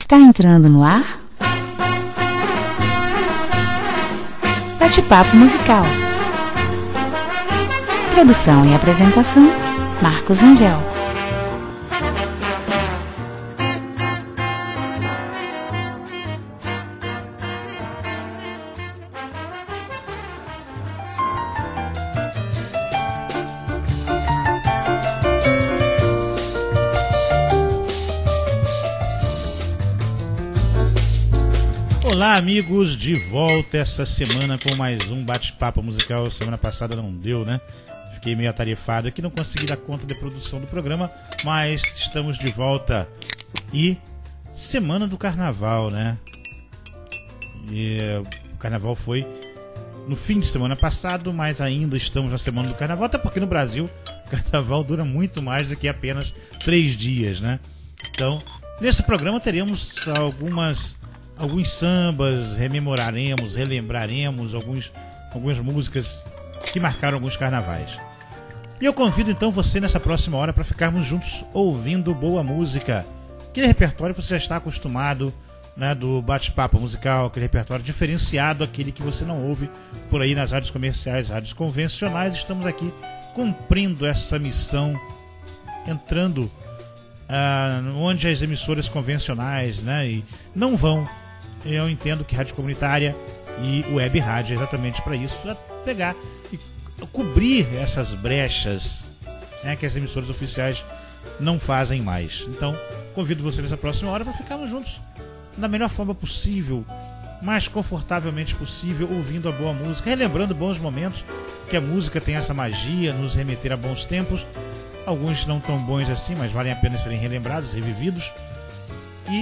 Está entrando no ar Bate-Papo Musical. Produção e apresentação, Marcos Angel. Olá, amigos, de volta essa semana com mais um bate-papo musical. Semana passada não deu, né? Fiquei meio atarefado aqui, não consegui dar conta da produção do programa, mas estamos de volta. E semana do carnaval, né? E o carnaval foi no fim de semana passado, mas ainda estamos na semana do carnaval, até porque no Brasil o carnaval dura muito mais do que apenas 3 dias, né? Então, nesse programa teremos alguns sambas, rememoraremos, relembraremos algumas músicas que marcaram alguns carnavais. E eu convido então você nessa próxima hora para ficarmos juntos ouvindo boa música. Aquele repertório que você já está acostumado, né, do bate-papo musical, aquele repertório diferenciado, aquele que você não ouve por aí nas rádios comerciais, rádios convencionais. Estamos aqui cumprindo essa missão, entrando onde as emissoras convencionais, né, e não vão. Eu entendo que rádio comunitária e web rádio é exatamente para isso, para pegar e cobrir essas brechas, né, que as emissoras oficiais não fazem mais. Então, convido você nessa próxima hora para ficarmos juntos da melhor forma possível, mais confortavelmente possível, ouvindo a boa música, relembrando bons momentos, que a música tem essa magia, nos remeter a bons tempos, alguns não tão bons assim, mas valem a pena serem relembrados, revividos. E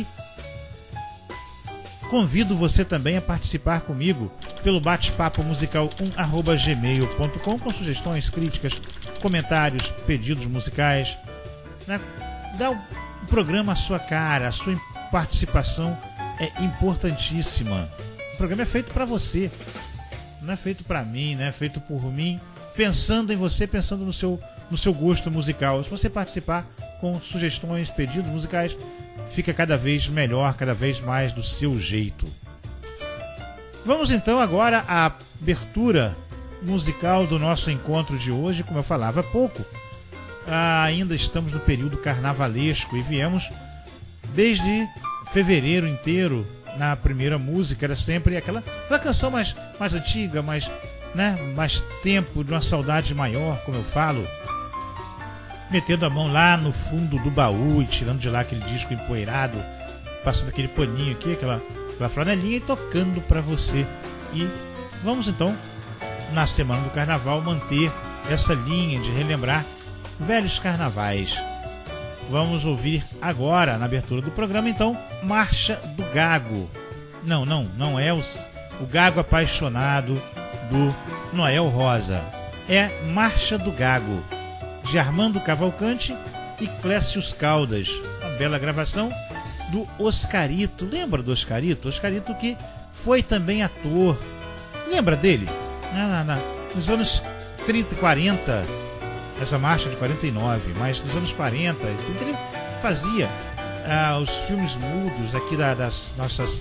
convido você também a participar comigo pelo bate-papo musical 1@gmail.com com sugestões, críticas, comentários, pedidos musicais, né? Dá o programa a sua cara, a sua participação é importantíssima. O programa é feito para você, não é feito para mim, não é feito por mim, pensando em você, pensando no seu gosto musical. Se você participar com sugestões, pedidos musicais, fica cada vez melhor, cada vez mais do seu jeito. Vamos então agora à abertura musical do nosso encontro de hoje. Como eu falava há pouco, ainda estamos no período carnavalesco e viemos desde fevereiro inteiro. Na primeira música era sempre aquela canção mais antiga, mais tempo, de uma saudade maior, como eu falo, metendo a mão lá no fundo do baú e tirando de lá aquele disco empoeirado, passando aquele paninho aqui, aquela flanelinha e tocando pra você. E vamos então, na semana do carnaval, manter essa linha de relembrar velhos carnavais. Vamos ouvir agora, na abertura do programa, então, Marcha do Gago. Não é o Gago apaixonado do Noel Rosa. É Marcha do Gago, de Armando Cavalcante e Clécius Caldas. Uma bela gravação do Oscarito. Lembra do Oscarito? Oscarito que foi também ator. Lembra dele? Nos anos 30 e 40, essa marcha de 49, mas nos anos 40, ele fazia os filmes mudos aqui das nossas...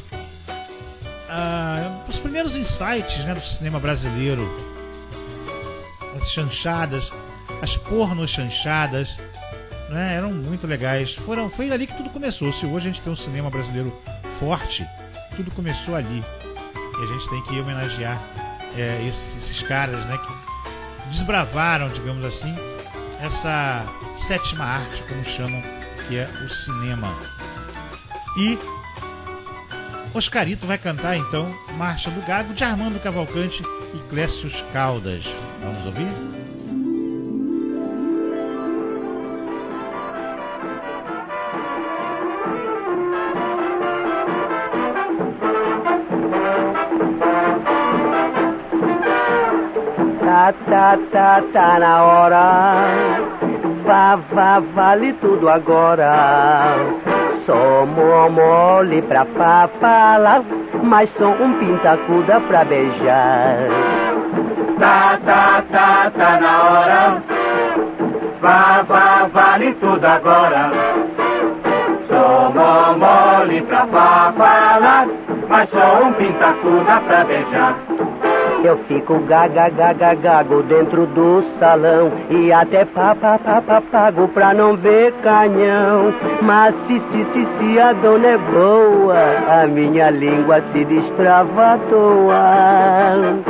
os primeiros insights, né, do cinema brasileiro. As chanchadas, as pornochanchadas, né, eram muito legais. Foi ali que tudo começou. Se hoje a gente tem um cinema brasileiro forte, tudo começou ali. E a gente tem que homenagear esses caras, né, que desbravaram, digamos assim, essa sétima arte, como chamam, que é o cinema. E Oscarito vai cantar então Marcha do Gago, de Armando Cavalcante e Clécius Caldas. Vamos ouvir? Tá na hora, vale tudo agora. Sou mole pra falar, mas sou um pintacuda pra beijar. Tá na hora, vale tudo agora. Sou mole mole pra falar, mas sou um pintacuda pra beijar. Eu fico gago dentro do salão e até pago pra não ver canhão. Mas se a dona é boa, a minha língua se destrava à toa.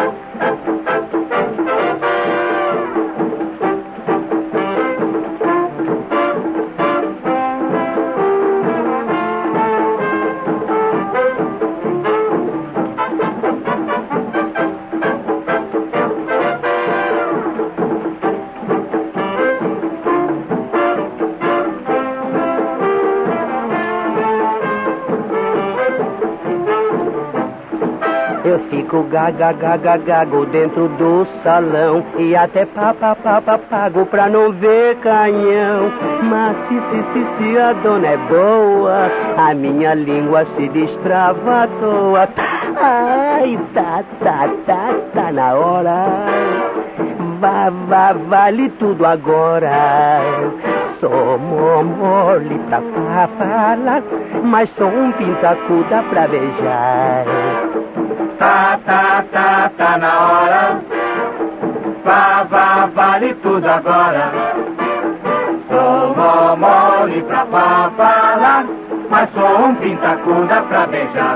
Eu fico gago dentro do salão e até pago pra não ver canhão. Mas se a dona é boa, a minha língua se destrava à toa. Ai, tá na hora, vale tudo agora. Sou mole pra falar, mas sou um pintacuda pra beijar. Tá na hora, vale tudo agora. Sou mole pra falar, mas sou um pintacuda pra beijar.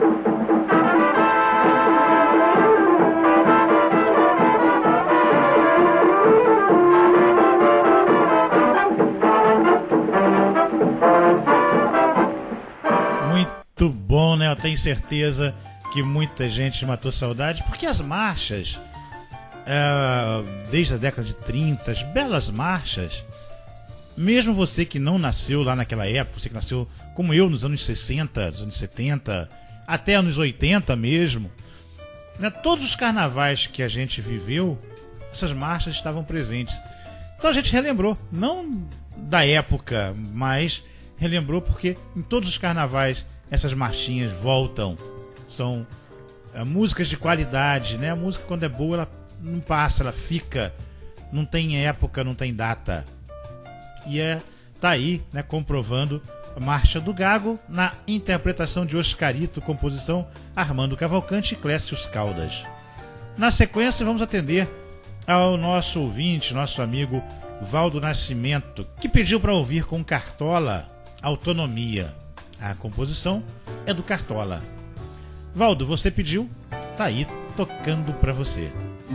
Muito bom, né? Eu tenho certeza que muita gente matou saudade, porque as marchas, desde a década de 30, as belas marchas, mesmo você que não nasceu lá naquela época, você que nasceu como eu nos anos 60, nos anos 70, até anos 80 mesmo, né, todos os carnavais que a gente viveu, essas marchas estavam presentes. Então a gente relembrou, não da época, mas relembrou porque em todos os carnavais essas marchinhas voltam. São músicas de qualidade, né? A música, quando é boa, ela não passa, ela fica. Não tem época, não tem data. E tá aí, né, comprovando a Marcha do Gago na interpretação de Oscarito, composição Armando Cavalcante e Clécius Caldas. Na sequência, vamos atender ao nosso ouvinte, nosso amigo Valdo Nascimento, que pediu para ouvir com Cartola Autonomia. A composição é do Cartola. Valdo, você pediu, tá aí tocando pra você.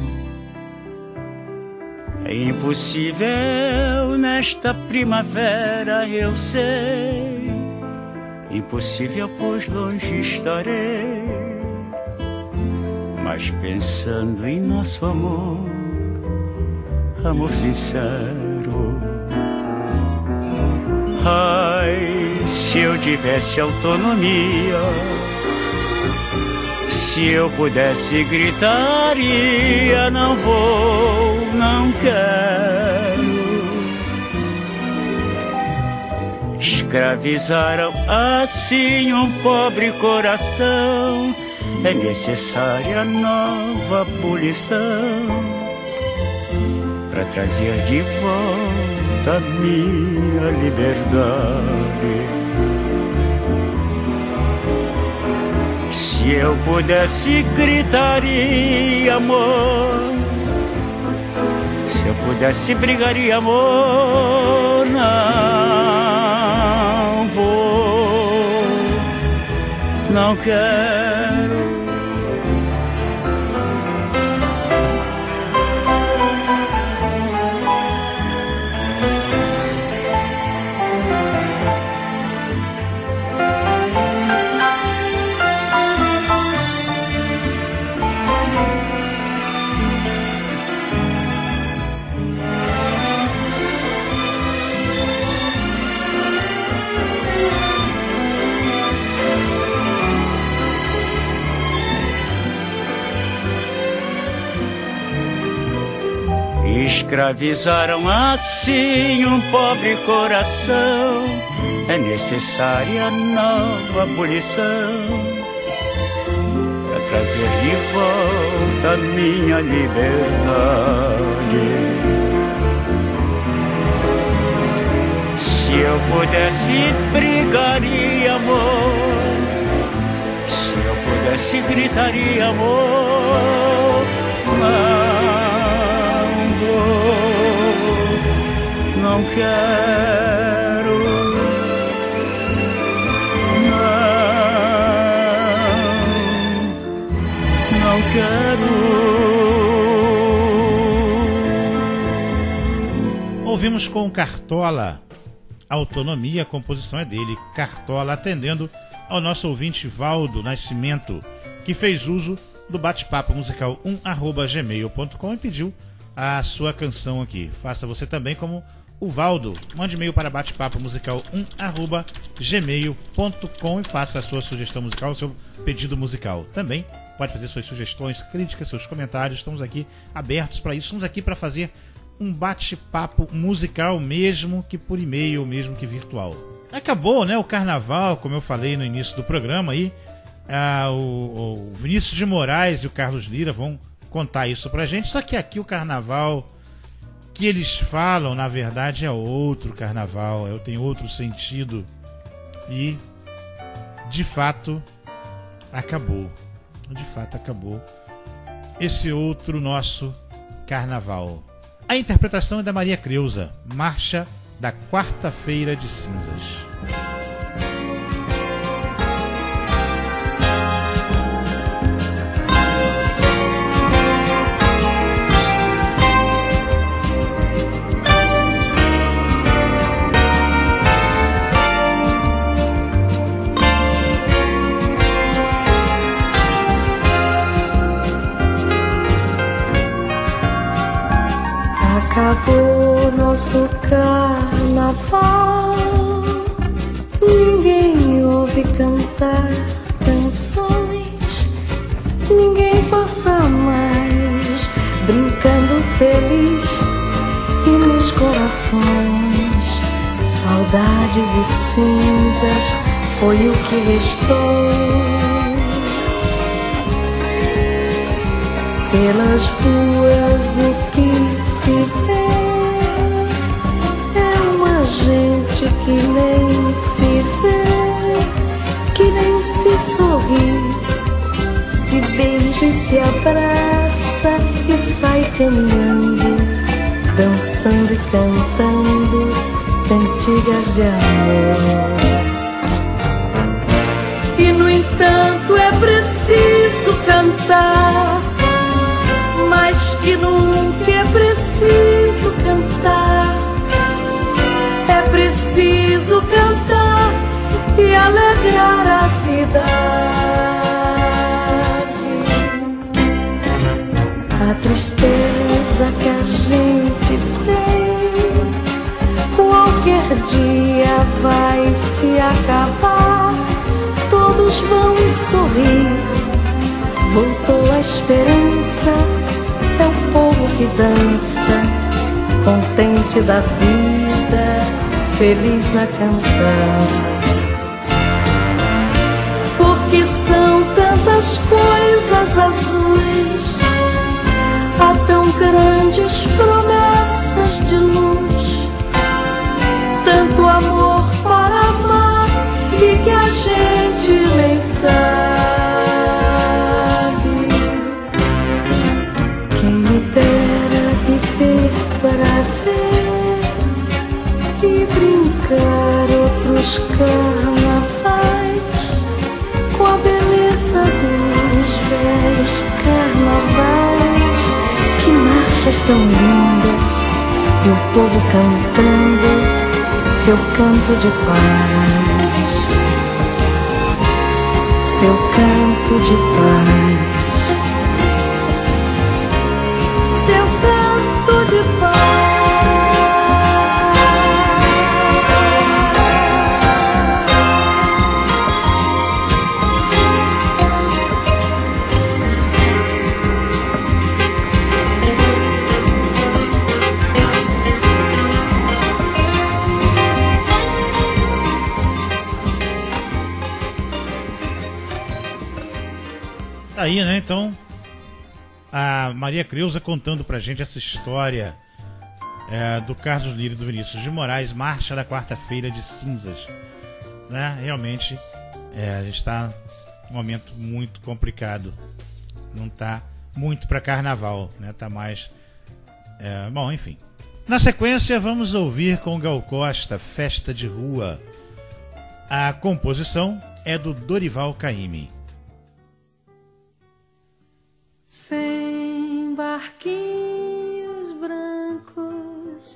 É impossível nesta primavera, eu sei. Impossível, pois longe estarei. Mas pensando em nosso amor, amor sincero. Ai, se eu tivesse autonomia, se eu pudesse gritaria, não vou, não quero. Escravizaram assim um pobre coração, é necessária nova abolição para trazer de volta a minha liberdade. Se eu pudesse gritaria, amor. Se eu pudesse brigaria, amor. Não vou, não quero. Escravizaram assim um pobre coração, é necessária nova abolição para trazer de volta a minha liberdade. Se Se eu pudesse, brigaria, amor. Se eu pudesse, gritaria, amor. Não quero, não quero. Ouvimos com Cartola, Autonomia, a composição é dele, Cartola, atendendo ao nosso ouvinte Valdo Nascimento, que fez uso do bate-papo musical 1@gmail.com e pediu a sua canção aqui. Faça você também como o Valdo. Mande e-mail para batepapomusical1@gmail.com e faça a sua sugestão musical, o seu pedido musical. Também pode fazer suas sugestões, críticas, seus comentários. Estamos aqui abertos para isso. Estamos aqui para fazer um bate-papo musical, mesmo que por e-mail, mesmo que virtual. Acabou, né, o carnaval, como eu falei no início do programa aí. O Vinícius de Moraes e o Carlos Lira vão contar isso pra gente, só que aqui o carnaval que eles falam, na verdade, é outro carnaval, tem outro sentido e de fato acabou esse outro nosso carnaval. A interpretação é da Maria Creuza, Marcha da Quarta-feira de Cinzas. Acabou nosso carnaval, ninguém ouve cantar canções, ninguém passa mais brincando feliz, e nos corações saudades e cinzas foi o que restou. Pelas ruas o que se vê é uma gente que nem se vê, que nem se sorri, se beija e se abraça e sai caminhando, dançando e cantando cantigas de amor. E no entanto é preciso cantar, mais que nunca é preciso cantar, é preciso cantar e alegrar a cidade. A tristeza que a gente tem qualquer dia vai se acabar, todos vão sorrir, voltou a esperança. É o povo que dança, contente da vida, feliz a cantar. Porque são tantas coisas azuis, há tão grandes promessas de luz, tanto amor para amar e que a gente nem sabe. Para ver e brincar outros carnavais, com a beleza dos velhos carnavais. Que marchas tão lindas, e o povo cantando seu canto de paz, seu canto de paz. Aí, né, então a Maria Creuza contando pra gente essa história do Carlos Lírio e do Vinícius de Moraes, Marcha da Quarta-feira de Cinzas. Né? Realmente, a gente está num momento muito complicado. Não está muito para carnaval, né? Tá mais... bom, enfim. Na sequência, vamos ouvir com Gal Costa, Festa de Rua. A composição é do Dorival Caymmi. Sem barquinhos brancos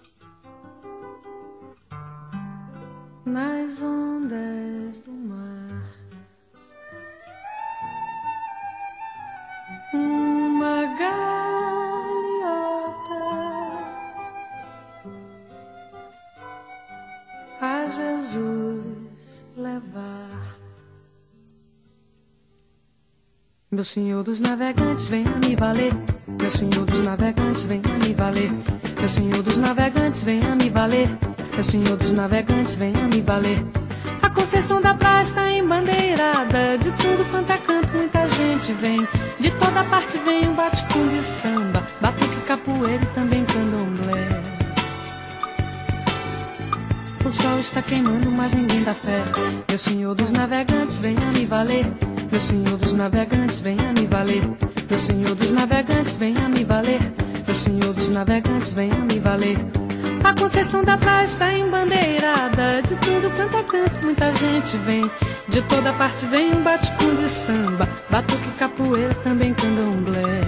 nas ondas do mar, uma galeota a Jesus levar. Meu senhor dos navegantes, venha me valer. Meu senhor dos navegantes, venha me valer. Meu senhor dos navegantes, venha me valer. Meu senhor dos navegantes, venha me valer. A Conceição da Praia está embandeirada, de tudo quanto é canto muita gente vem. De toda parte vem um bate-com de samba, batuque, capoeira e também candomblé. O sol está queimando, mas ninguém dá fé. Meu senhor dos navegantes, venha me valer. Meu senhor dos navegantes, venha me valer. Meu senhor dos navegantes, venha me valer. Meu senhor dos navegantes, venha me valer. A Conceição da Praia está embandeirada, de tudo quanto é canto muita gente vem. De toda parte vem um bate-com de samba, batuque, capoeira, também candomblé.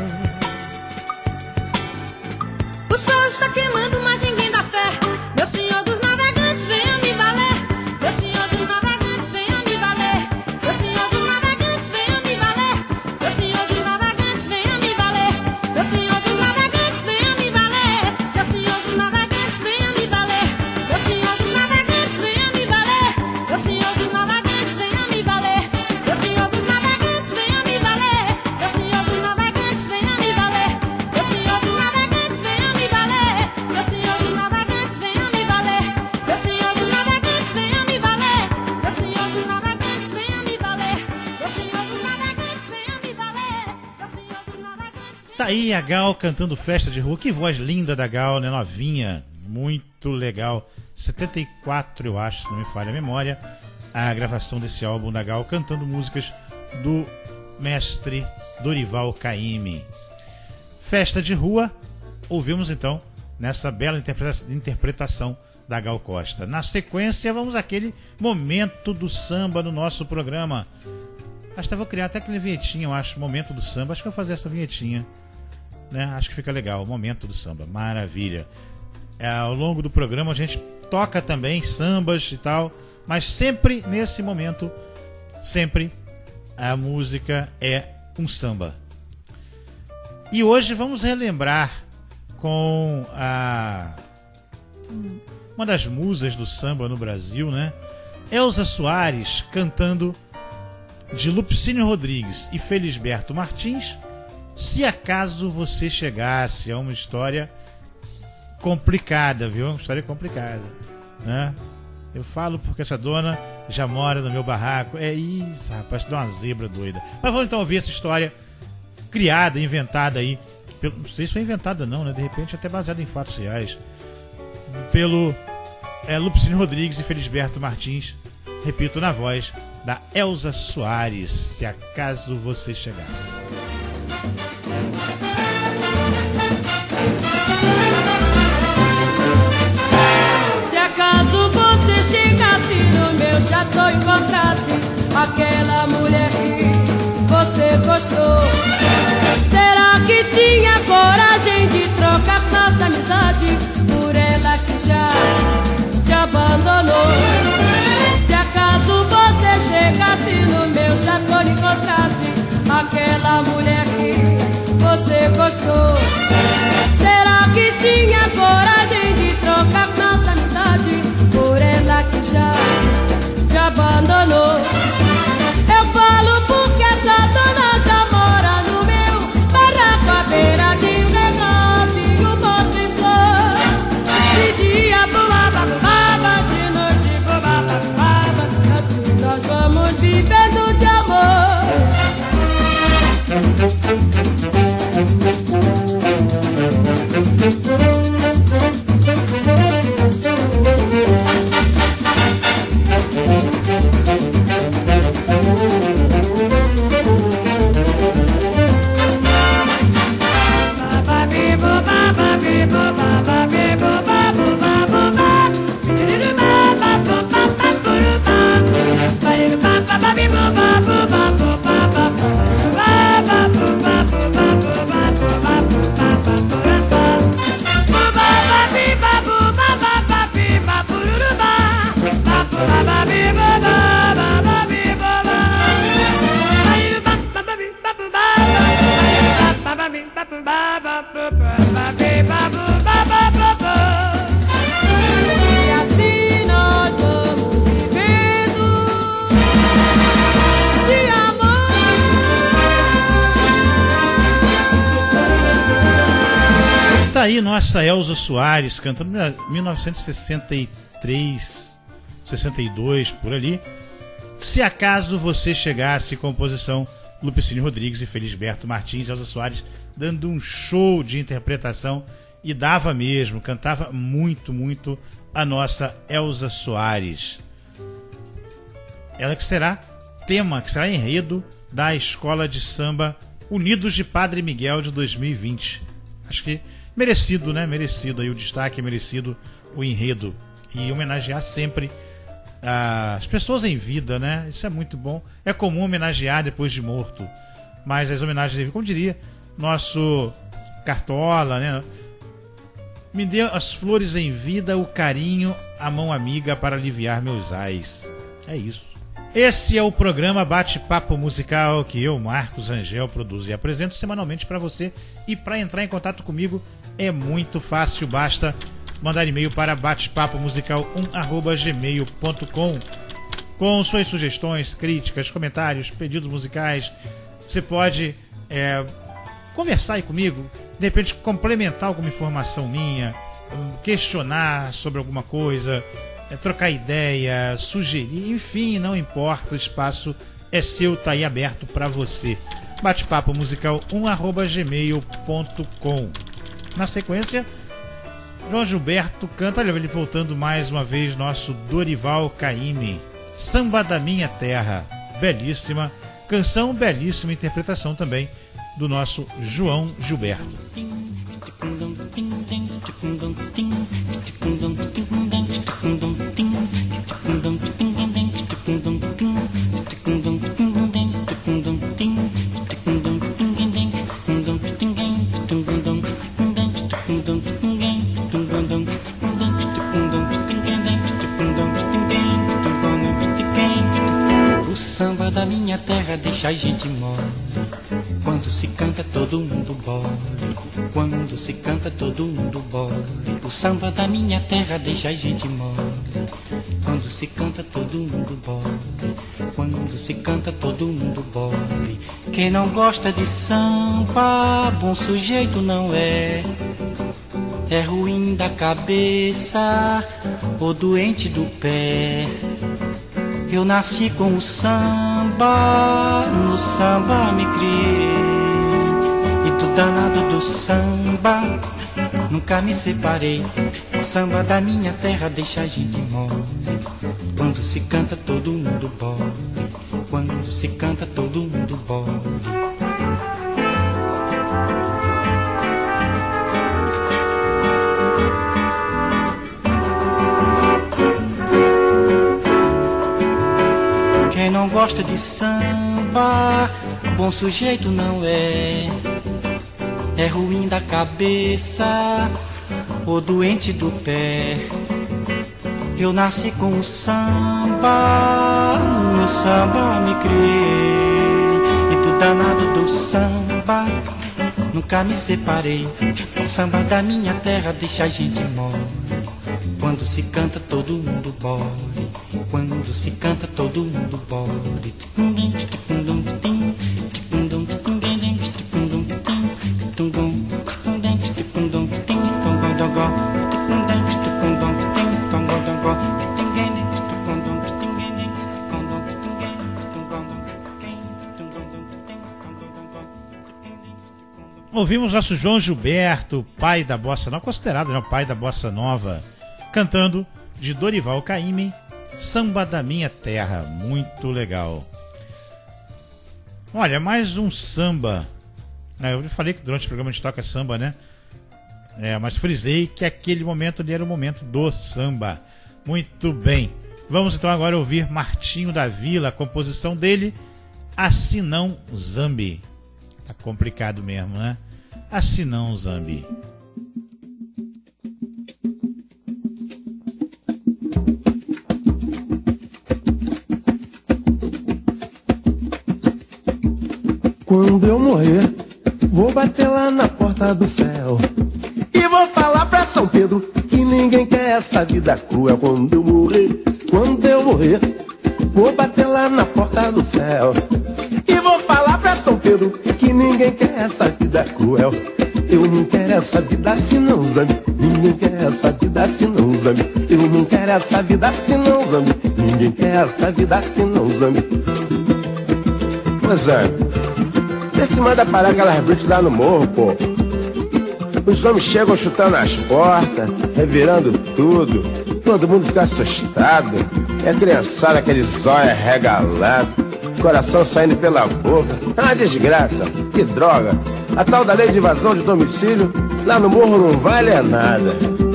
O sol está queimando, mas ninguém dá fé. Meu senhor dos navegantes, venha me valer. Meu senhor dos navegantes, venha me valer. Meu senhor dos navegantes, venha me valer. Meu senhor dos navegantes, venha me valer. Meu senhor dos navegantes, venha me valer. Meu senhor dos navegantes, venha me valer. Meu senhor dos navegantes, venha me valer. Meu senhor dos navegantes, venha me valer. Meu senhor dos navegantes, venha me valer. Meu senhor dos navegantes, venha me valer. Meu senhor dos navegantes, venha me valer. Meu senhor dos navegantes, venha me valer. Meu senhor dos navegantes, venha me valer. Meu senhor dos navegantes, venha me valer. Meu senhor dos navegantes, venha me valer. Meu senhor dos navegantes. Tá aí a Gal cantando Festa de Rua. Que voz linda da Gal, né? Novinha. Muito legal. 74, eu acho, se não me falha a memória, a gravação desse álbum da Gal, cantando músicas do mestre Dorival Caymmi. Festa de Rua, ouvimos então nessa bela interpretação da Gal Costa. Na sequência, vamos àquele momento do samba no nosso programa. Acho que eu vou criar até aquele vinhetinha, eu acho, momento do samba. Acho que eu vou fazer essa vinhetinha, né? Acho que fica legal, momento do samba, maravilha. Ao longo do programa a gente toca também sambas e tal, mas sempre nesse momento, sempre a música é um samba. E hoje vamos relembrar com uma das musas do samba no Brasil, né? Elza Soares cantando de Lupicínio Rodrigues e Felisberto Martins, Se Acaso Você Chegasse. É uma história complicada, viu? Uma história complicada, né? Eu falo porque essa dona já mora no meu barraco. É isso, rapaz, dá uma zebra doida. Mas vamos então ouvir essa história criada, inventada aí. Não sei se foi inventada não, né? De repente até baseada em fatos reais. Pelo Lupicínio Rodrigues e Felisberto Martins. Repito, na voz da Elza Soares. Se Acaso Você Chegasse. Caso você chegasse no meu chateau e encontrasse aquela mulher que você gostou, será que tinha coragem de trocar nossa amizade por ela que já te abandonou? Se acaso você chegasse no meu chateau e encontrasse aquela mulher que você gostou, será que tinha coragem de trocar nossa amizade por ela que já te abandonou? Eu falo porque essa dona já mora no meu barraco à beira de um negocinho bosque em flor. De dia pulava, pulava, de noite pulava, pulava. Assim nós vamos vivendo de amor. aí nossa Elza Soares cantando 1963, 62 por ali. Se acaso você chegasse, composição Lupicínio Rodrigues e Felisberto Martins. Elza Soares dando um show de interpretação, e dava mesmo, cantava muito, muito a nossa Elza Soares. Ela que será tema, que será enredo da Escola de Samba Unidos de Padre Miguel de 2020. Acho que merecido, né? Merecido aí o destaque, merecido o enredo. E homenagear sempre as pessoas em vida, né? Isso é muito bom. É comum homenagear depois de morto, mas as homenagens, como diria nosso Cartola, né? Me dê as flores em vida, o carinho, a mão amiga para aliviar meus ais. É isso. Esse é o programa Bate-Papo Musical que eu, Marcos Rangel, produzo e apresento semanalmente para você. E para entrar em contato comigo é muito fácil, basta mandar e-mail para batepapomusical1@gmail.com com suas sugestões, críticas, comentários, pedidos musicais. Você pode conversar aí comigo, de repente complementar alguma informação minha, questionar sobre alguma coisa, trocar ideia, sugerir, enfim, não importa, o espaço é seu, tá aí aberto para você. Bate-papo musical 1@gmail.com. Na sequência, João Gilberto canta, olha ele voltando mais uma vez, nosso Dorival Caymmi, Samba da Minha Terra, belíssima canção, belíssima interpretação também do nosso João Gilberto. O samba da minha terra deixa a gente mole. Quando se canta todo mundo bole. Quando se canta todo mundo bole. O samba da minha terra deixa a gente mole. Quando se canta todo mundo bole. Quando se canta todo mundo bole. Quem não gosta de samba, bom sujeito não é. É ruim da cabeça ou doente do pé. Eu nasci com o samba, no samba me criei. E do danado do samba, nunca me separei. O samba da minha terra deixa a gente mole. Quando se canta todo mundo bole. Quando se canta todo mundo bole. Quem não gosta de samba, bom sujeito não é. É ruim da cabeça ou doente do pé. Eu nasci com o samba, no samba me criei. E do danado do samba, nunca me separei. O samba da minha terra deixa a gente mole. Quando se canta todo mundo bole. Quando se canta todo mundo bole. Ouvimos nosso João Gilberto, pai da bossa nova, considerado, né, o pai da bossa nova, cantando de Dorival Caymmi, Samba da Minha Terra. Muito legal. Olha, mais um samba. Eu falei que durante o programa a gente toca samba, né? Mas frisei que aquele momento ali era o momento do samba. Muito bem. Vamos então agora ouvir Martinho da Vila, a composição dele, Assim Não Zambi. Tá complicado mesmo, né? Assim Não Zambi. Quando eu morrer, vou bater lá na porta do céu e vou falar pra São Pedro que ninguém quer essa vida cruel. Quando eu morrer, vou bater lá na porta do céu e vou falar pra São Pedro que ninguém quer essa vida cruel. Eu não quero essa vida assim não, Zambi. Ninguém quer essa vida assim não, Zambi. Eu não quero essa vida assim não, Zambi. Ninguém quer essa vida assim não, Zambi. Ô Zambi, vê se manda parar aquelas blitz lá no morro, pô. Os homens chegam chutando as portas, revirando tudo. Todo mundo fica assustado. É a criançada, aquele zóio regalado, coração saindo pela boca. Ah, desgraça, que droga. A tal da lei de invasão de domicílio lá no morro não vale nada.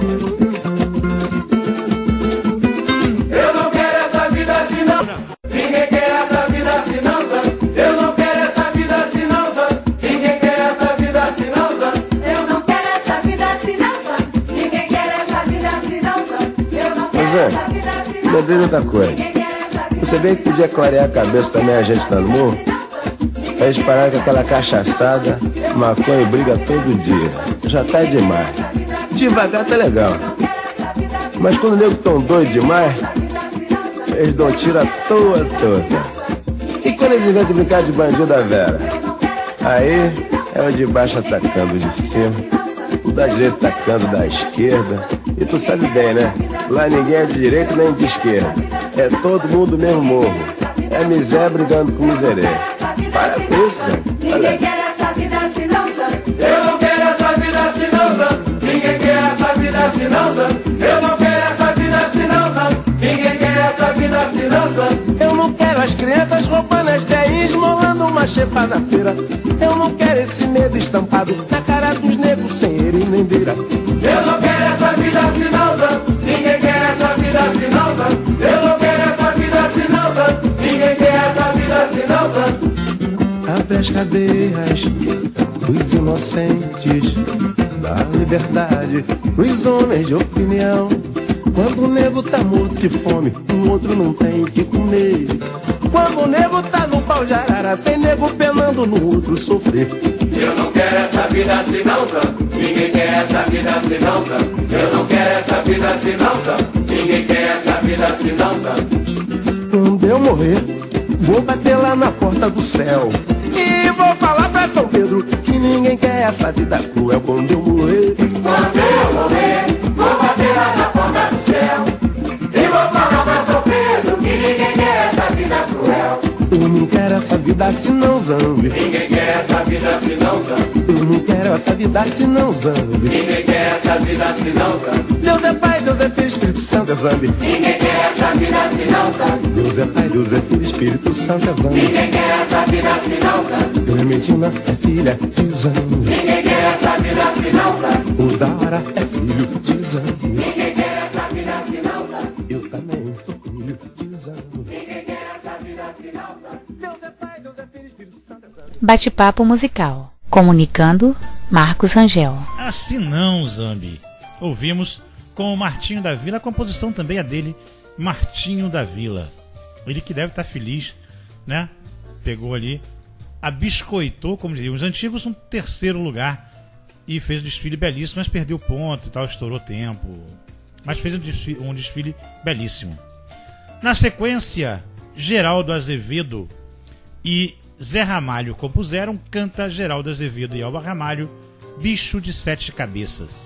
Eu não quero essa vida assim não. Ninguém quer essa vida assim não, Zan. Eu não quero essa vida assim não, Zan. Ninguém quer essa vida assim não, Zan. Eu não quero essa vida assim não, Zan. Ninguém quer essa vida assim não, Zan. Eu não quero essa vida assim não, Zan. Lembrei de outra coisa. Você bem que podia clarear a cabeça também a gente lá no morro? A gente parar com aquela cachaçada, maconha e briga todo dia. Já tá demais. Devagar tá legal. Mas quando o nego tão doido demais, eles dão tiro à toa toda. E quando eles inventam de brincar de bandido da Vera? Aí é o de baixo atacando o de cima, o da direita atacando da esquerda. E tu sabe bem, né? Lá ninguém é de direita nem de esquerda. É todo mundo mesmo morro. É miséria brigando com miserê. Para com isso, Zé. Ninguém quer essa vida assim não, Zan. Eu não quero essa vida assim não, Zan. Ninguém quer essa vida assim não, Zan. Eu não quero essa vida assim não, Zan. Ninguém quer essa vida assim não, Zan. Eu não quero as crianças roubando as veinhas, esmolando uma xepa na feira. Eu não quero esse medo estampado na cara dos negros sem ele nem beira. Eu não quero essa vida assim não, Zan. Ninguém quer essa vida assim não, Zan. Eu não quero essa vida assim não, Zan. Ninguém quer essa vida assim não, Zan. Abre as cadeias dos inocentes, da liberdade dos homens de opinião. Quando o nego tá morto de fome, o outro não tem o que comer. Quando o nego tá no pau de arara, tem nego penando no outro sofrer. Eu não quero essa vida assim não, Zan. Ninguém quer essa vida assim não, Zan. Eu não quero essa vida assim não, Zan. Ninguém quer essa vida assim não, Zan. Quando eu morrer, vou bater lá na porta do céu e vou falar pra São Pedro que ninguém quer essa vida cruel. Quando eu morrer, quando eu morrer, vou bater lá na porta do céu e vou falar pra São Pedro que ninguém quer essa vida cruel. Eu não quero essa vida assim não, Zambi. Ninguém quer essa vida assim não, Zambi. Eu não quero essa vida assim não, Zambi. Ninguém quer essa vida assim não, Zambi. Deus é Pai, Deus é Filho, Espírito Santo é Zambi. Ninguém quer essa vida assim não, Zambi. Deus é Pai, Deus é Filho, Espírito Santo é Zambi. Ninguém quer essa vida assim não, Zambi. Clementina é filha de Zambi. Ninguém quer essa vida assim não, Zambi. O Dara é filho de Zambi. Ninguém quer essa vida assim não, Zambi. Eu também sou filho de Zambi. Ninguém quer essa vida assim não, Zambi. Deus é Pai, Deus é Filho, Espírito Santo é Zambi. Bate-papo musical. Comunicando, Marcos Rangel. Assim não, Zambi. Ouvimos com o Martinho da Vila, a composição também é dele, Martinho da Vila. Ele que deve estar feliz, né? Pegou ali, abiscoitou, como diriam os antigos, um terceiro lugar e fez um desfile belíssimo, mas perdeu ponto e tal, estourou tempo. Mas fez um desfile belíssimo. Na sequência, Geraldo Azevedo e Zé Ramalho compuseram, canta Geraldo Azevedo e Elba Ramalho, Bicho de Sete Cabeças.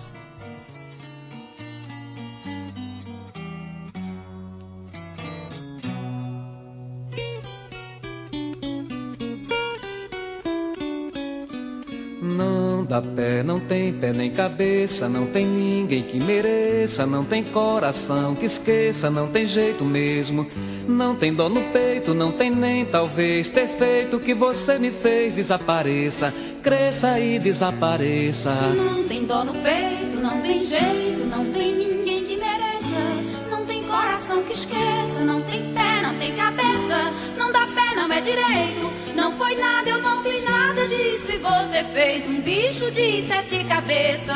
Não dá pé, não tem pé nem cabeça, não tem ninguém que mereça, não tem coração que esqueça, não tem jeito mesmo. Não tem dó no peito, não tem nem talvez ter feito o que você me fez. Desapareça, cresça e desapareça. Não tem dó no peito, não tem jeito, não tem ninguém que mereça. Não tem coração que esqueça, não tem pé, não tem cabeça. Não dá pé, não é direito, não foi nada, eu não fiz nada disso. E você fez um bicho de sete cabeças.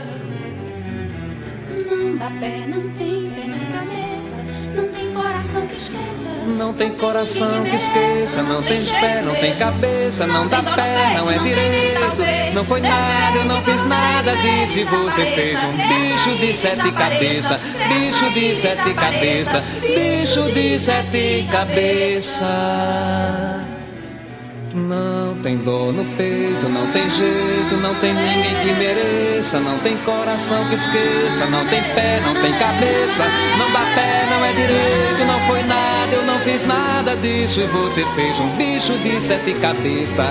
Não dá pé, não tem pé nem cabeça. Não tem coração que esqueça. Não tem coração que esqueça, não tem pé, não tem cabeça. Não dá pé, não é direito, não foi nada, eu não fiz nada disso. E você fez um bicho de sete cabeças. Bicho de sete cabeças. Bicho de sete cabeças. Não tem dor no peito, não tem jeito, não tem ninguém que mereça, não tem coração que esqueça, não tem pé, não tem cabeça, não dá pé, não é direito, não foi nada, eu não fiz nada disso e você fez um bicho de 7 cabeças.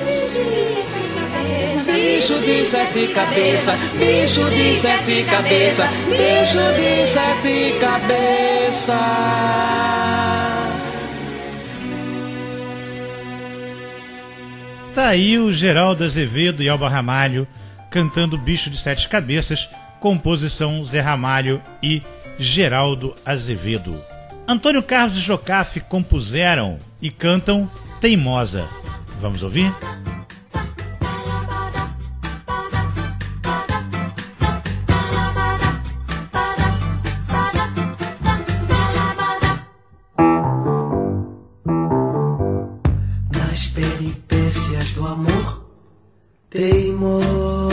Bicho de 7 cabeças, bicho de 7 cabeças, bicho de 7 cabeças. Tá aí o Geraldo Azevedo e Elba Ramalho cantando Bicho de 7 Cabeças, composição Zé Ramalho e Geraldo Azevedo. Antônio Carlos e Jocafe compuseram e cantam Teimosa. Vamos ouvir? Teimosa,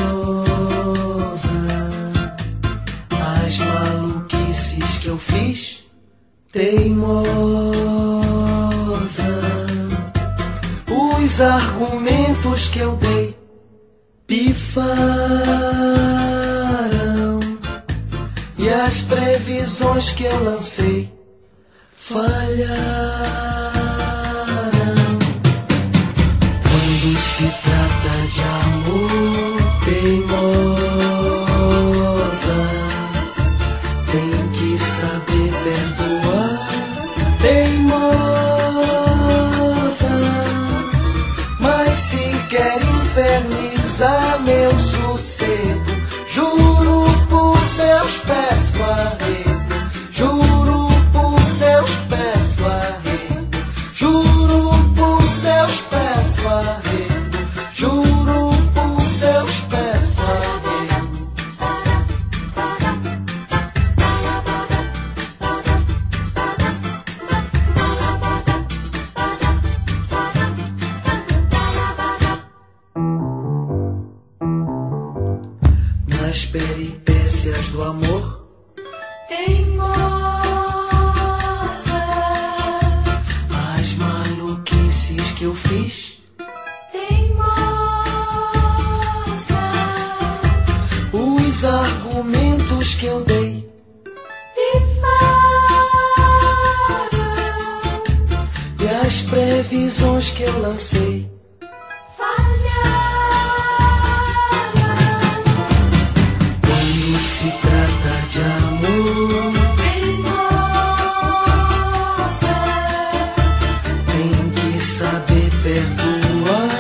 as maluquices que eu fiz, teimosa, os argumentos que eu dei pifaram e as previsões que eu lancei falharam. Quando se trata de amor, teimosa, tem que saber perdoar, teimosa, mas se quer infernizar meu sossego, juro por Deus peço arrego, juro por Deus peço arrego, juro por Deus peço arrego, juro por Deus peço arrego. Nas peripécias do amor, teimosa, as maluquices que eu fiz, teimosa, os argumentos que eu dei pifaram e as previsões que eu lancei se trata de amor, teimosa, tem que saber perdoar,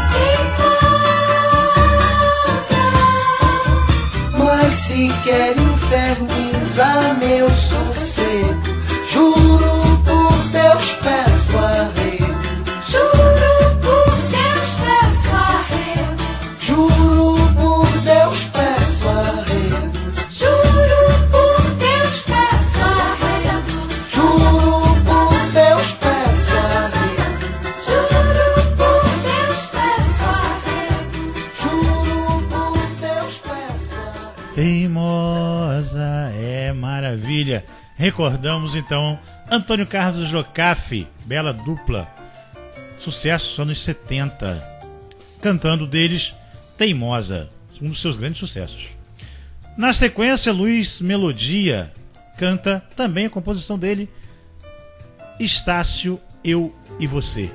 teimosa, mas se quer infernizar meu sossego, juro por Deus peço arrego, juro por Deus peço arrego, juro por Deus peço arrego, juro por Deus peço arrego, juro por Deus peço arrego, juro por Deus peço arrego, juro por Deus peço arrego. Teimosa, é maravilha. Recordamos então Antônio Carlos e Jocafe, bela dupla, sucesso só nos 70, cantando deles Teimosa, um dos seus grandes sucessos. Na sequência, Luiz Melodia canta também a composição dele, Estácio, Eu e Você.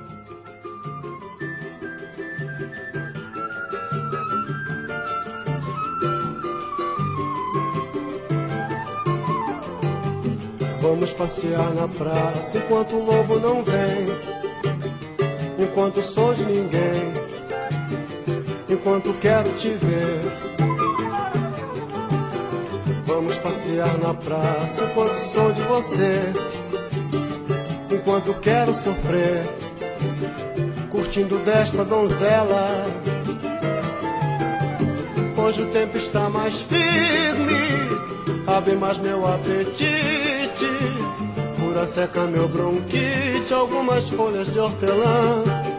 Vamos passear na praça enquanto o lobo não vem, enquanto sou de ninguém, enquanto quero te ver. Vamos passear na praça enquanto sou de você, enquanto quero sofrer, curtindo desta donzela. Hoje o tempo está mais firme, abre mais meu apetite, cura seca meu bronquite, algumas folhas de hortelã.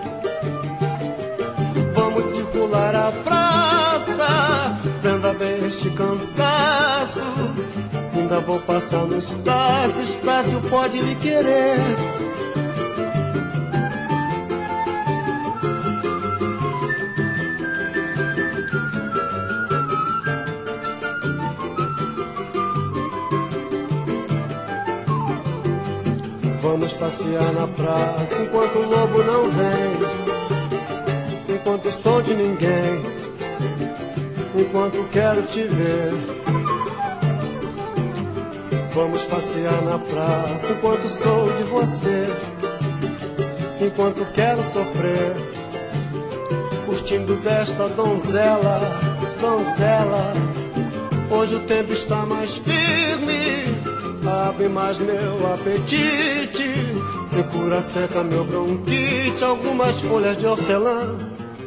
Vamos circular a praça, prenda bem este cansaço. Ainda vou passar no Estácio, Estácio pode lhe querer. Vamos passear na praça enquanto o lobo não vem, enquanto sou de ninguém, enquanto quero te ver. Vamos passear na praça enquanto sou de você, enquanto quero sofrer, curtindo desta donzela, donzela. Hoje o tempo está mais firme, abre mais meu apetite, procura seca meu bronquite, algumas folhas de hortelã.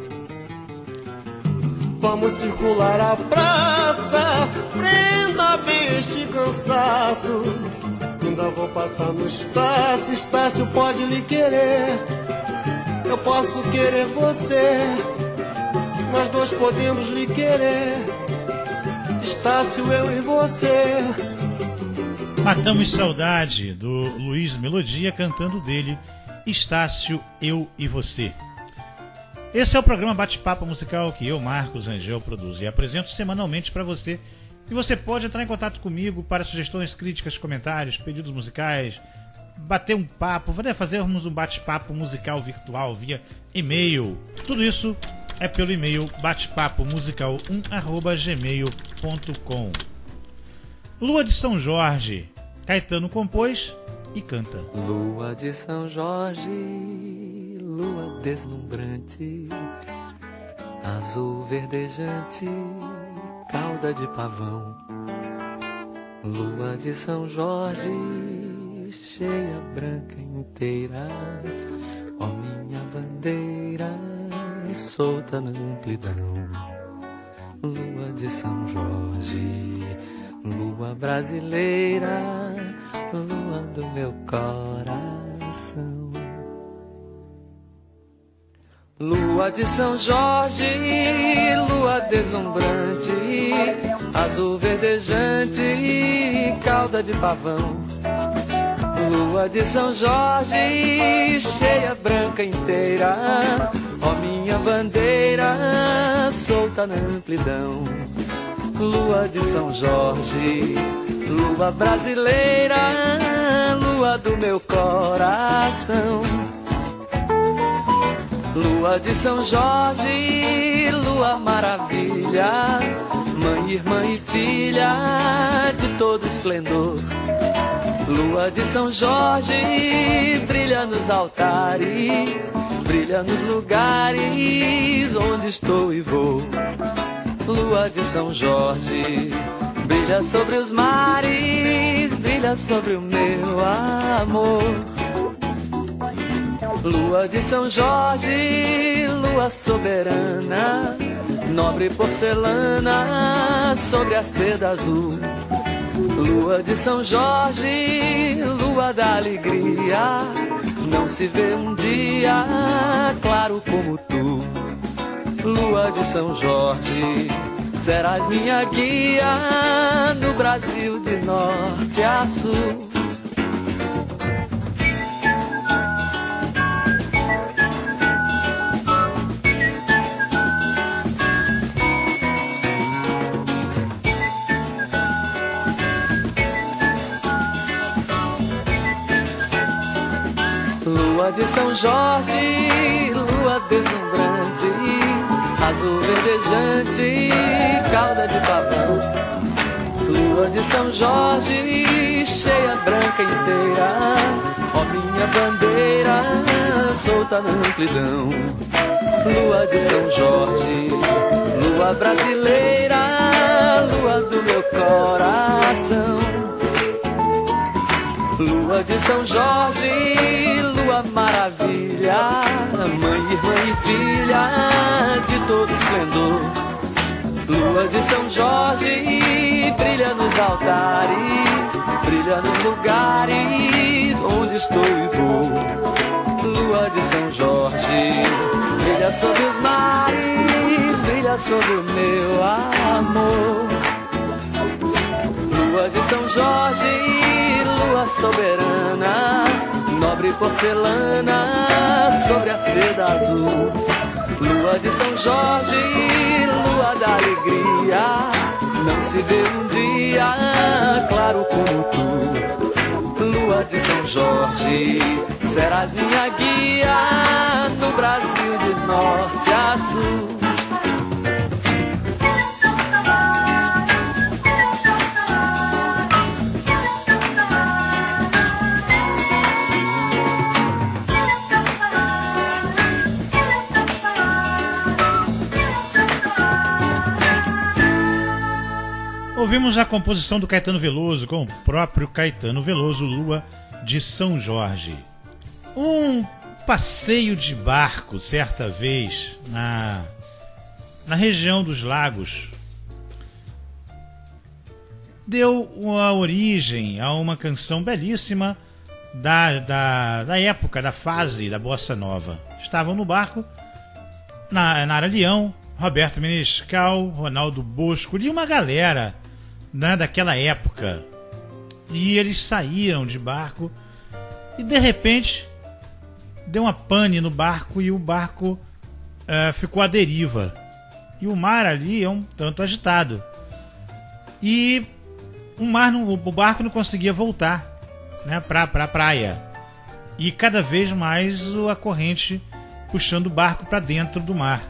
Vamos circular a praça, prenda bem este cansaço. Ainda vou passar no Estácio, Estácio pode lhe querer, eu posso querer você, nós dois podemos lhe querer, Estácio, eu e você. Matamos Saudade, do Luiz Melodia, cantando dele, Estácio, eu e você. Esse é o programa Bate-Papo Musical que eu, Marcos Rangel, produzo e apresento semanalmente para você. E você pode entrar em contato comigo para sugestões, críticas, comentários, pedidos musicais, bater um papo, fazermos um bate-papo musical virtual via e-mail. Tudo isso é pelo e-mail batepapomusical1@gmail.com. Lua de São Jorge, Caetano compôs e canta. Lua de São Jorge, lua deslumbrante, azul verdejante, cauda de pavão. Lua de São Jorge, cheia, branca inteira, ó minha bandeira, solta na amplidão. Lua de São Jorge, lua brasileira, lua do meu coração. Lua de São Jorge, lua deslumbrante, azul verdejante, cauda de pavão. Lua de São Jorge, cheia, branca inteira, ó minha bandeira, solta na amplidão. Lua de São Jorge, lua brasileira, lua do meu coração. Lua de São Jorge, lua maravilha, mãe, irmã e filha de todo esplendor. Lua de São Jorge, brilha nos altares, brilha nos lugares onde estou e vou. Lua de São Jorge, brilha sobre os mares, brilha sobre o meu amor. Lua de São Jorge, lua soberana, nobre porcelana sobre a seda azul. Lua de São Jorge, lua da alegria, não se vê um dia claro como tu. Lua de São Jorge, serás minha guia no Brasil de norte a sul. Lua de São Jorge, lua deslumbrante, azul verdejante, cauda de pavão. Lua de São Jorge, cheia, branca inteira, ó minha bandeira, solta na amplidão. Lua de São Jorge, lua brasileira, lua do meu coração. Lua de São Jorge, lua maravilha, mãe, irmã e filha de todo esplendor. Lua de São Jorge, brilha nos altares, brilha nos lugares onde estou e vou. Lua de São Jorge, brilha sobre os mares, brilha sobre o meu amor. Lua de São Jorge, lua soberana, nobre porcelana sobre a seda azul. Lua de São Jorge, lua da alegria, não se vê um dia claro como tu. Lua lua de São Jorge, serás minha guia no Brasil de norte a sul. Ouvimos a composição do Caetano Veloso com o próprio Caetano Veloso, Lua de São Jorge. Um passeio de barco, certa vez, na região dos lagos, deu a origem a uma canção belíssima da época, da fase da Bossa Nova. Estavam no barco, Nara Leão, Roberto Menescal, Ronaldo Bosco e uma galera, né, daquela época. E eles saíram de barco e de repente deu uma pane no barco e o barco ficou à deriva. E o mar ali é um tanto agitado. E o barco não conseguia voltar, né, para a praia. E cada vez mais a corrente puxando o barco para dentro do mar.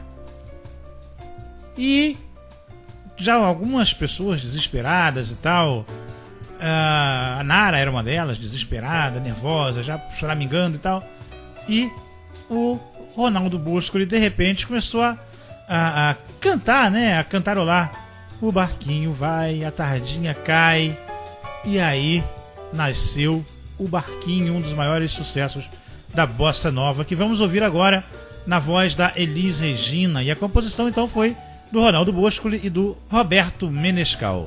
E já algumas pessoas desesperadas e tal, a Nara era uma delas, desesperada, nervosa, já choramingando e tal, e o Ronaldo Bosco, ele de repente começou a cantar, né, a cantarolar: o barquinho vai, a tardinha cai. E aí nasceu o Barquinho, um dos maiores sucessos da Bossa Nova, que vamos ouvir agora na voz da Elis Regina, e a composição então foi do Ronaldo Bosco e do Roberto Menescal.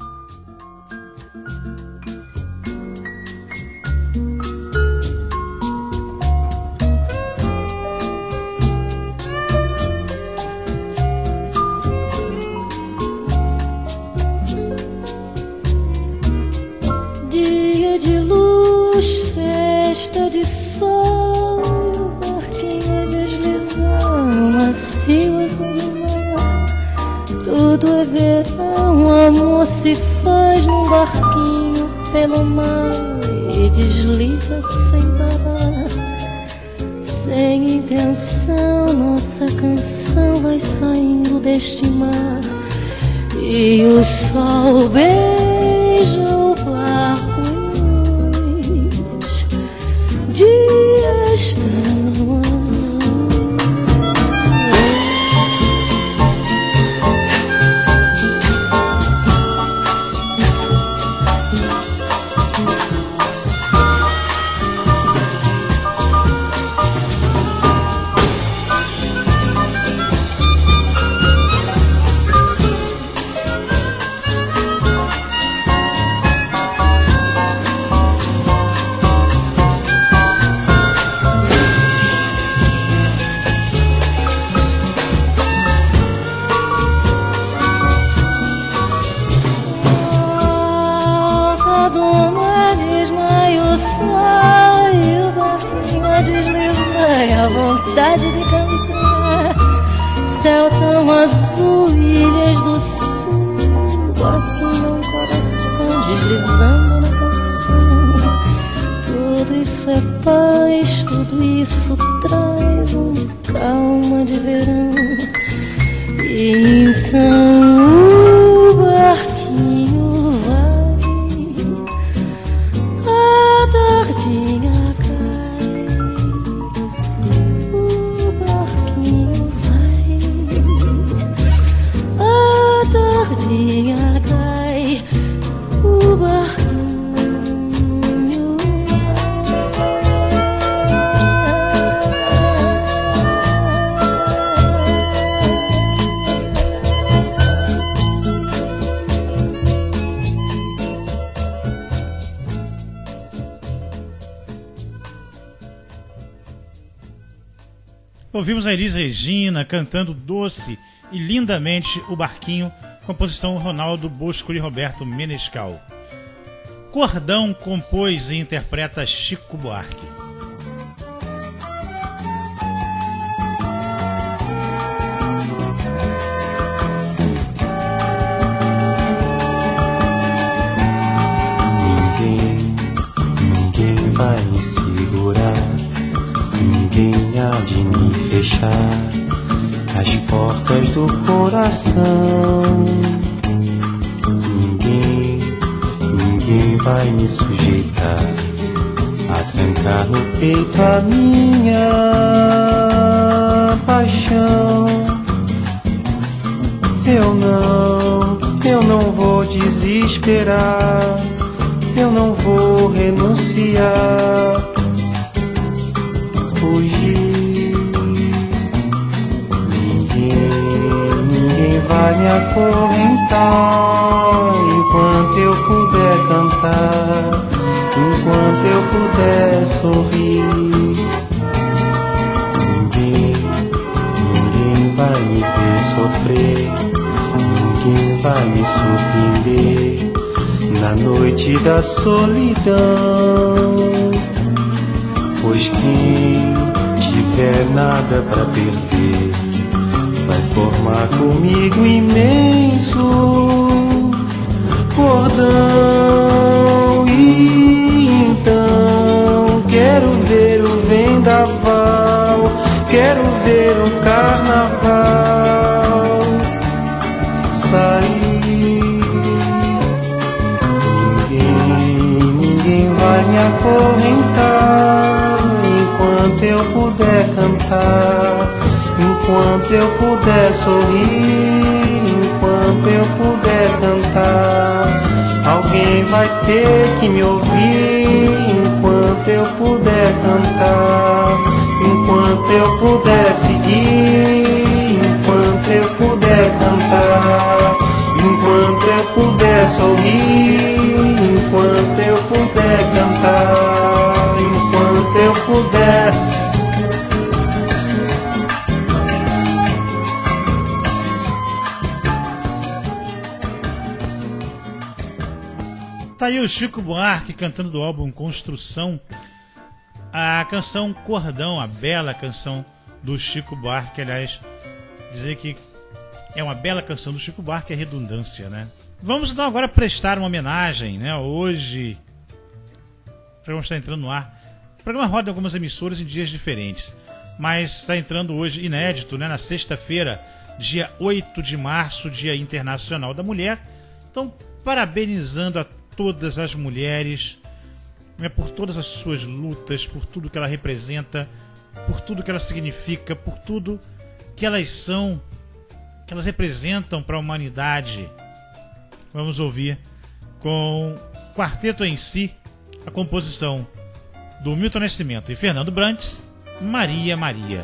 Dia de luz, festa de sol, o barquinho deslizando, macio azul do mar. Tudo é verão, amor se faz num barquinho pelo mar e desliza sem parar. Sem intenção, nossa canção vai saindo deste mar e o sol beija o barco em luz. Dias tão azuis. Vontade de cantar, céu tão azul, ilhas do sul, barquinho no coração, deslizando na canção. Tudo isso é paz, tudo isso traz calma de verão. E então o barquinho vai, a tardinha cai, o barquinho Ouvimos a Elis Regina cantando doce e lindamente o Barquinho, composição Ronaldo Bosco e Roberto Menescal. Cordão compôs e interpreta Chico Buarque. Ninguém há de me fechar as portas do coração. Ninguém vai me sujeitar a trancar no peito a minha paixão. Eu não vou desesperar, eu não vou renunciar, fugir. Ninguém vai me acorrentar enquanto eu puder cantar, enquanto eu puder sorrir. Ninguém vai me ver sofrer, ninguém vai me surpreender na noite da solidão. Pois quem tiver nada pra perder vai formar comigo imenso cordão. E então quero ver o vendaval, quero ver o carnaval sair. Ninguém vai me acorrentar enquanto eu puder cantar, enquanto eu puder sorrir, enquanto eu puder cantar. Alguém vai ter que me ouvir enquanto eu puder cantar, enquanto eu puder seguir, enquanto eu puder cantar, enquanto eu puder sorrir, enquanto eu puder cantar, enquanto eu puder. Tá aí o Chico Buarque cantando do álbum Construção a canção Cordão, a bela canção do Chico Buarque. Aliás, dizer que é uma bela canção do Chico Buarque é redundância, né? Vamos então agora prestar uma homenagem, né? Hoje o programa está entrando no ar. O programa roda em algumas emissoras em dias diferentes, mas está entrando hoje inédito, né? Na sexta-feira, dia 8 de março, Dia Internacional da Mulher. Então, parabenizando a todas as mulheres, né, por todas as suas lutas, por tudo que ela representa, por tudo que ela significa, por tudo que elas são, que elas representam para a humanidade. Vamos ouvir com o quarteto em si a composição do Milton Nascimento e Fernando Brantes, Maria Maria.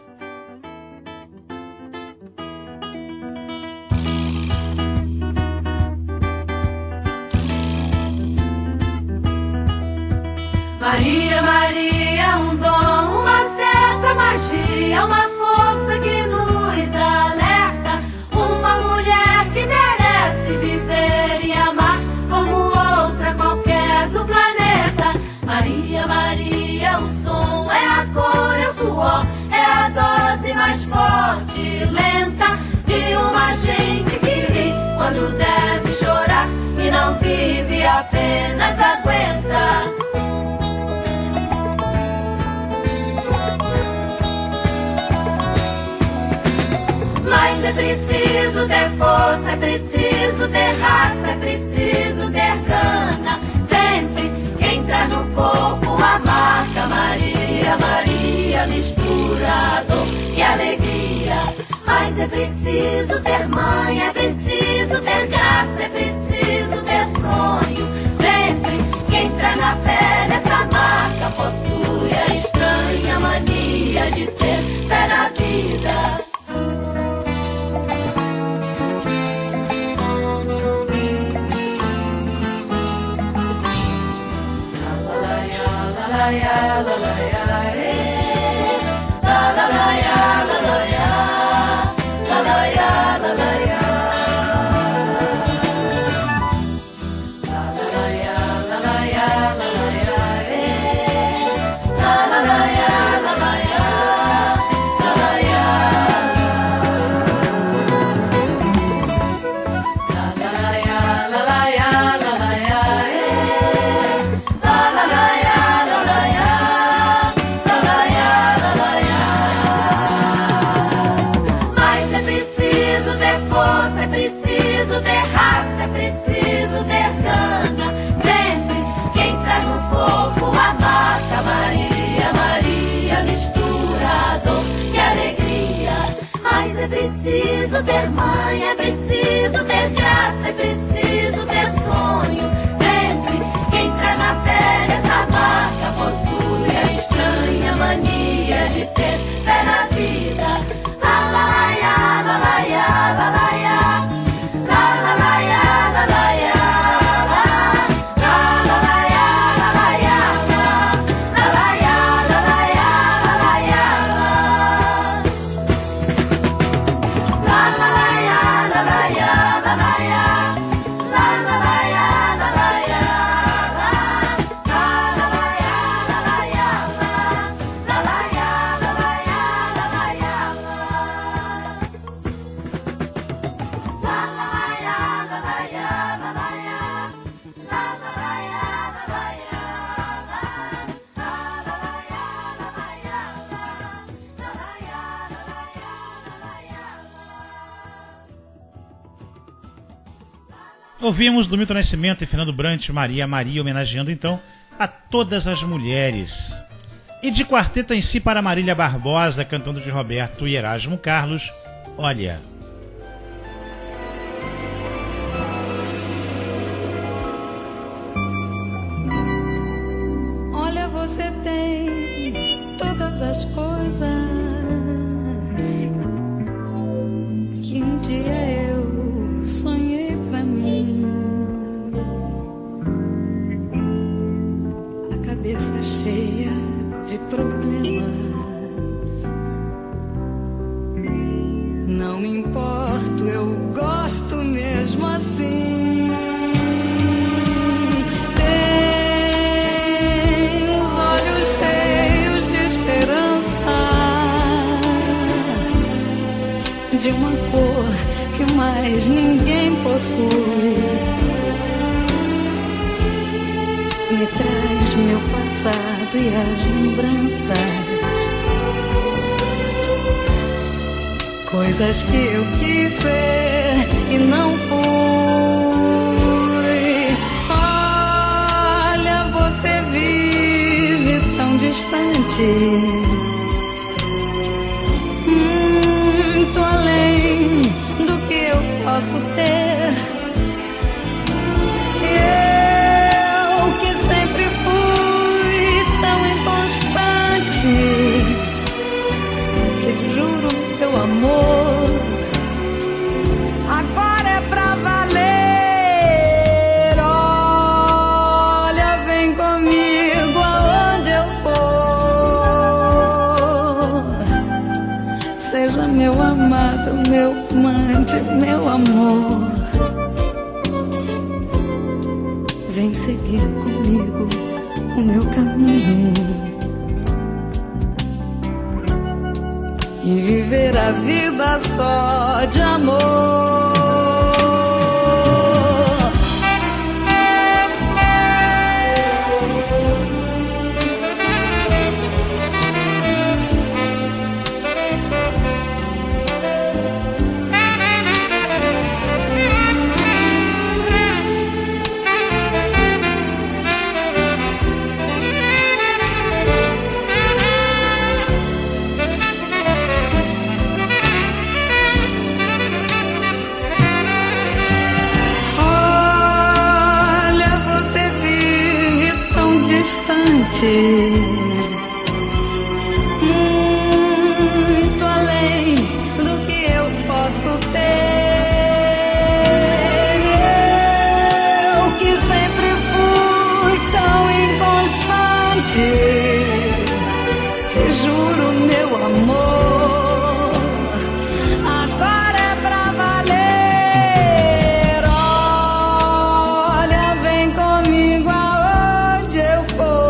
Maria, Maria, um dom, uma certa magia, uma força que nos alerta, uma mulher que merece viver e amar como outra qualquer do planeta. Maria, Maria, o som é a cor, é o suor, é a dose mais forte e lenta de uma gente que ri quando deve chorar e não vive, apenas aguenta. Mas é preciso ter força, é preciso ter raça, é preciso ter gana. Sempre quem traz no corpo a marca Maria, Maria, mistura a dor e alegria. Mas é preciso ter mãe, é preciso ter graça, é preciso ter sonho. Sempre quem traz na pele essa marca possui a estranha mania de ter fé na vida. La la la la la la la la la la la la la. dor e alegria. Mas é preciso ter mãe, é preciso ter graça, é preciso ter sonho. Sempre quem traz na pele essa marca possui a estranha mania de ter fé na vida. La la la ya, la la ya, la la ya, la la la ya, la la ya, la la la ya, la la ya, la la ya, la la ya, la la ya, la la la ya, la la ya, la la ya, la la la ya, la la ya, la la la ya, la la ya, la la ya, la la ya, la la ya. Ouvimos do Milton Nascimento e Fernando Brant, Maria, homenageando então a todas as mulheres. E de quarteto em si para Marília Barbosa, cantando de Roberto e Erasmo Carlos, Olha. Olha, você tem todas as coisas que um dia eu sonhei pra mim. A cabeça cheia de problemas. Não me importo, eu gosto mesmo assim. Tem os olhos cheios de esperança, de uma cor que mais ninguém possui. Me traz meu passado e as lembranças, coisas que eu quis ser e não fui. Olha, você vive tão distante, muito além do que eu posso ter. Eu que sempre fui tão inconstante, te juro, meu amor, agora é pra valer. Olha, vem comigo aonde eu for. Seja meu amado, meu amante, meu amor. Vem seguir comigo o meu caminho e viver a vida só de amor. Muito além do que eu posso ter. Eu que sempre fui tão inconstante, te juro, meu amor, agora é pra valer. Olha, vem comigo aonde eu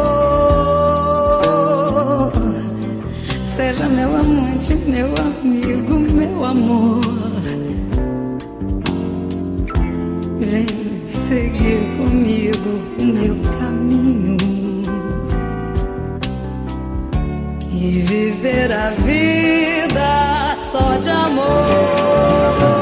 for. Seja meu amante, meu amigo, meu amor. Vem seguir comigo o meu caminho e viver a vida só de amor.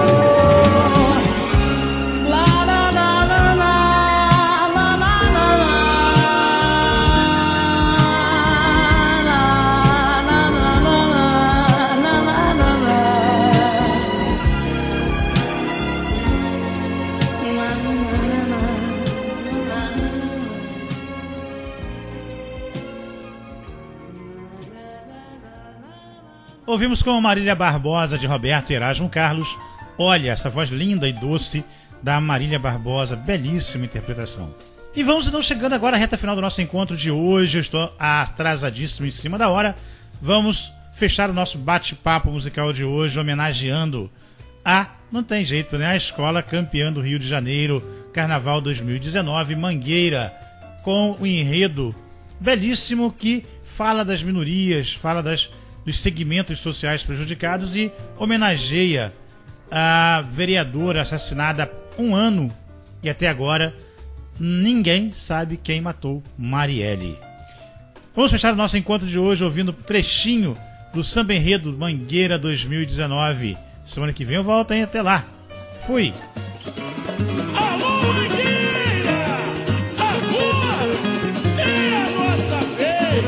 Ouvimos com Marília Barbosa, de Roberto e Erasmo Carlos. Olha, essa voz linda e doce da Marília Barbosa, belíssima interpretação. E vamos então chegando agora à reta final do nosso encontro de hoje. Eu estou atrasadíssimo em cima da hora. Vamos fechar o nosso bate-papo musical de hoje homenageando não tem jeito, né? A escola campeã do Rio de Janeiro, Carnaval 2019, Mangueira, com o enredo belíssimo que fala das minorias, fala dos segmentos sociais prejudicados e homenageia a vereadora assassinada há 1 ano e até agora ninguém sabe quem matou Marielle. Vamos fechar o nosso encontro de hoje ouvindo um trechinho do samba enredo Mangueira 2019. Semana que vem eu volto, hein? Até lá. Fui! Alô, Mangueira! Agora é a nossa vez!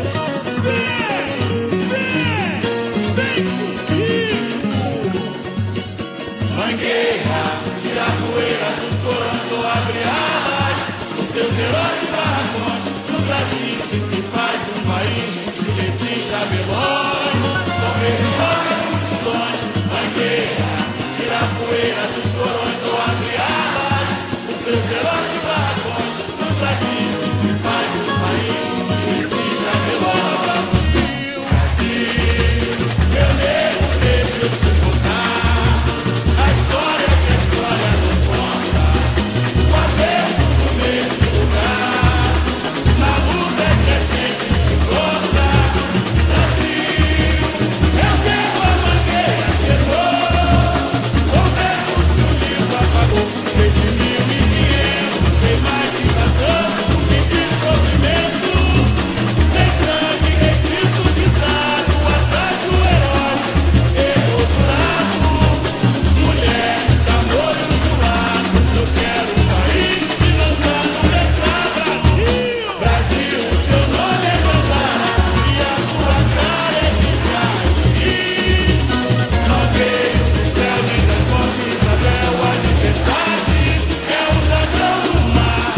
Vem comigo! Mangueira, tira a poeira dos porões ou abre alas. Os teus heróis de barracões, no Brasil que se faz um país desses chabelões. São perigosas multidões. Mangueira, tira a poeira dos porões ou abre alas. Os teus heróis de barracões, no Brasil que se faz um país desses chabelões. Brasil, meu nego, deixa eu te contar a história que a história não conta. O avesso do mesmo lugar, na luta é que a gente se encontra. Brasil, eu quero a Mangueira chegou, com versos que o livro apagou. Desde 1500 tem mais invasão e descobrimento. Tem sangue retido de sado atrás do herói. E do outro lado, mulheres, amor e lados. Eu quero um país que não dá no mercado. Brasil, Brasil, teu nome é Gandara e a tua cara é de Cairi. Não veio do céu nem das fontes Isabel, a liberdade é o dragão do mar.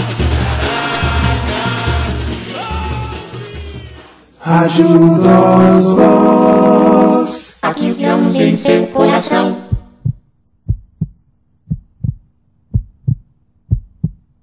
Rádio Nós Voz. Há 15 anos em seu coração.